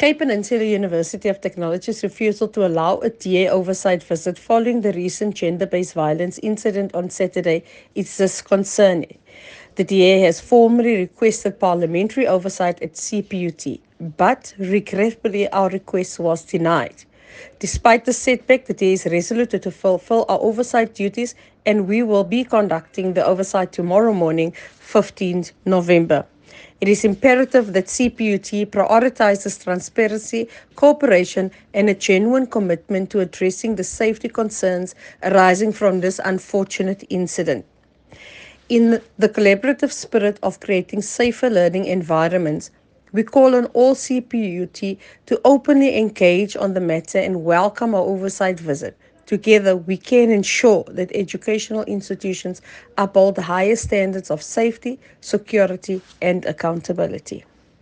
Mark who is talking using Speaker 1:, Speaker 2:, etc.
Speaker 1: Cape Peninsula University of Technology's refusal to allow a DA oversight visit following the recent gender-based violence incident on Saturday is disconcerting. The DA has formally requested parliamentary oversight at CPUT, but regretfully our request was denied. Despite the setback, the DA is resolute to fulfill our oversight duties, and we will be conducting the oversight tomorrow morning, 15th November. It is imperative that CPUT prioritizes transparency, cooperation, and a genuine commitment to addressing the safety concerns arising from this unfortunate incident. In the collaborative spirit of creating safer learning environments, we call on all CPUT to openly engage on the matter and welcome our oversight visit. Together, we can ensure that educational institutions uphold the highest standards of safety, security, and accountability.